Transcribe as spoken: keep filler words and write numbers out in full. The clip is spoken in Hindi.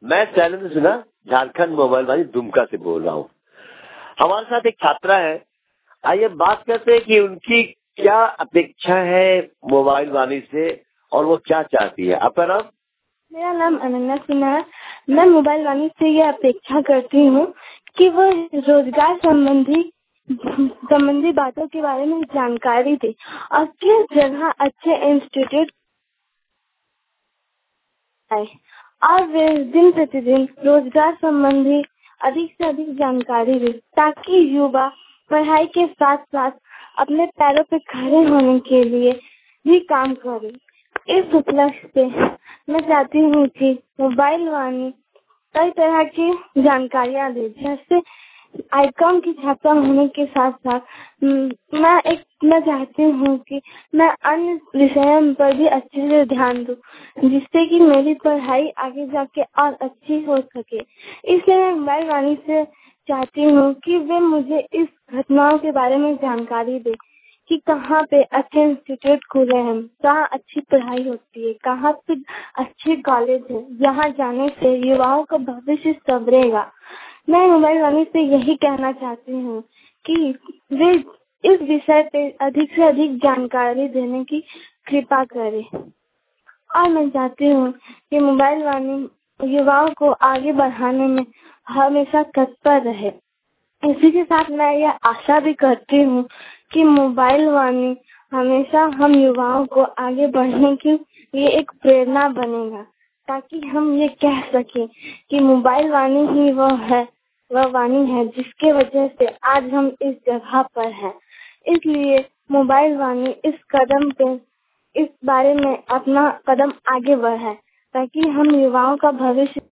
मैं शैलेंद्र सिन्हा झारखंड मोबाइल वाणी दुमका से बोल रहा हूँ। हमारे साथ एक छात्रा है, आइए बात करते हैं कि उनकी क्या अपेक्षा है मोबाइल वाणी से और वो क्या चाहती है। आपका नाम? मेरा नाम अनन्या सिन्हा है। मैं मोबाइल वाणी से ये अपेक्षा करती हूँ कि वो रोजगार संबंधी संबंधी बातों के बारे में जानकारी दे और किस जगह अच्छे इंस्टीट्यूट है और वे दिन प्रतिदिन रोजगार संबंधी अधिक से अधिक जानकारी दे, ताकि युवा पढ़ाई के साथ साथ अपने पैरों पे खड़े होने के लिए भी काम करे। इस उपलक्ष्य पे मैं चाहती हूँ कि मोबाइल वाणी कई तरह की जानकारियाँ दे, जैसे आईकॉम की छात्रा होने के साथ साथ मैं एक मैं चाहती हूँ कि मैं अन्य विषयों पर भी अच्छे से ध्यान दूँ, जिससे कि मेरी पढ़ाई आगे जाके और अच्छी हो सके। इसलिए मैं मोबाइल वाणी से चाहती हूँ कि वे मुझे इस घटनाओं के बारे में जानकारी दे कि कहाँ पे अच्छे इंस्टीट्यूट खुले हैं, कहाँ अच्छी पढ़ाई होती है, कहाँ पे अच्छे कॉलेज है, जहाँ जाने से युवाओं का भविष्य संवरेगा। मैं मोबाइल वाणी से यही कहना चाहती हूँ कि वे इस विषय पे अधिक से अधिक जानकारी देने की कृपा करें और मैं चाहती हूँ कि मोबाइल वाणी युवाओं को आगे बढ़ाने में हमेशा तत्पर रहे। इसी के साथ मैं यह आशा भी करती हूँ कि मोबाइल वाणी हमेशा हम युवाओं को आगे बढ़ने की लिए एक प्रेरणा बनेगा, ताकि हम ये कह सकें कि मोबाइल वाणी ही वह है वह वाणी है जिसके वजह से आज हम इस जगह पर हैं। इसलिए मोबाइल वाणी इस कदम पे इस बारे में अपना कदम आगे बढ़ाए, ताकि हम युवाओं का भविष्य